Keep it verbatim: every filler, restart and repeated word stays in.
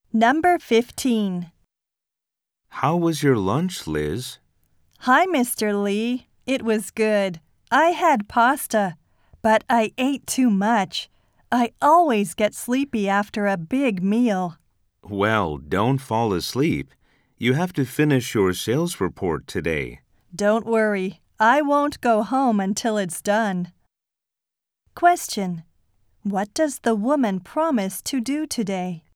Number fifteen. How was your lunch, Liz? Hi, Mister Lee. It was good. I had pasta, but I ate too much. I always get sleepy after a big meal. Well, don't fall asleep. You have to finish your sales report today. Don't worry. I won't go home until it's done. Question: What does the woman promise to do today?